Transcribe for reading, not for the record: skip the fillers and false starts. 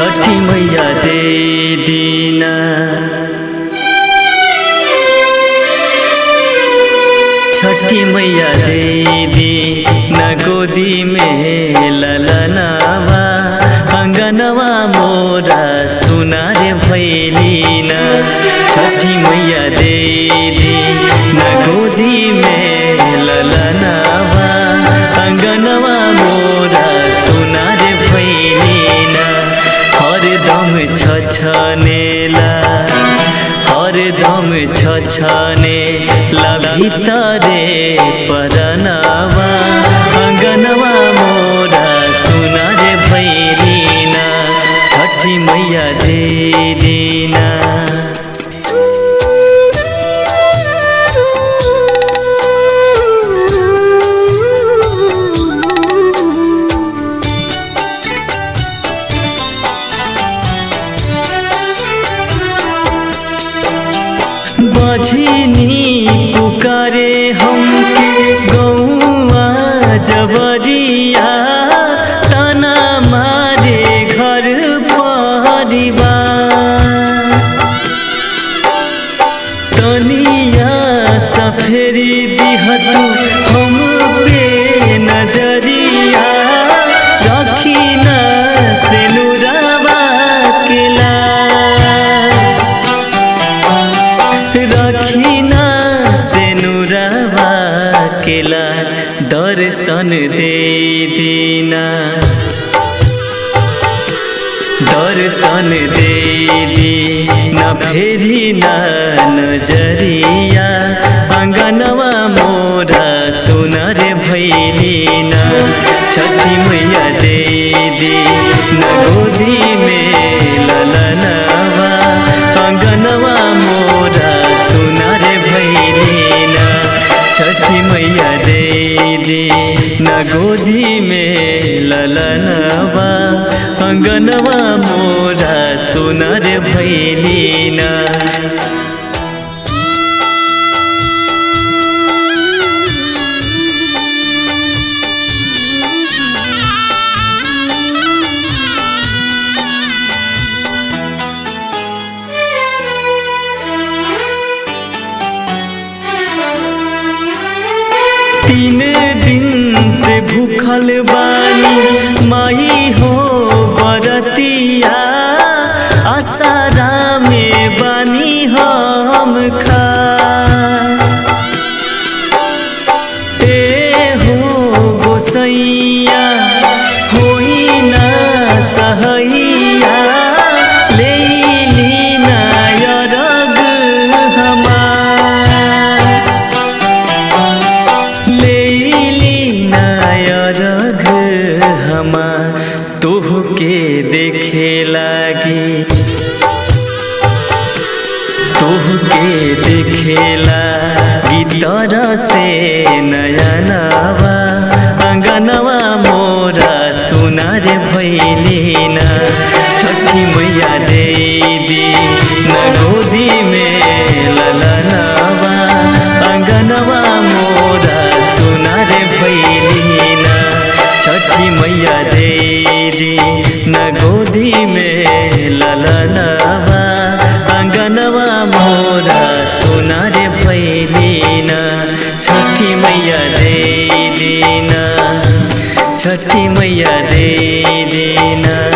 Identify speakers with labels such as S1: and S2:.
S1: छठी मैया दे दीना। छठी मैया दे दीना गोदी में ललनावा, अंगनवा मोरा सुना रे भैलीना। छठी मैया दे दीना गोदी में ललनावा, अंगनवा मोरा सुना रे भैलीना। हरदम छछनेला हरदम छछनेला भीतरे परनावा, अंगनवा मोरा सुना रे भैलीना। छठी मैया दे दीना। बझनी पुकारे हमके गौआ जबरिया, तना मारे घर परिवार। तनिया सफेरी दिहतु हम पे नजरिया, रखी न सेनुरवा केला रखीना सेनुरवा केला। दर्शन दे दीना दर्शन दे दीना फेरी ना नजरिया, अंगनवा मोरा सुना रे भैलीना। छठी मैया दे दीना गोदी में ललनावा, अंगनवा मोरा सुना रे भैलीना। छठी मैया दे दीना गोदी में ललनावा, अंगनवा मोरा सुना रे भैलीना। तीन दिन से भूखल बानी माई हो बरतिया, आसारा में बानी हम खा। ए हो गोसैया होई ना सहैया, ले लीना यरग हमार। रघ हमार तोहके देखे लागी, तोहके देखे लागी तरह से नयनवा, अंगनवा मोरा सुना रे भैलीना। छठी मैया दे दीना गोदी में ललनावा, अंगनवा मोरा सुना रे भैलीना। छठी मैया दे दीना गोदी में ललनावा, अंगनवा मोरा सुना रे भैलीना। छठी मैया दे दीना छठी मैया दे दीना।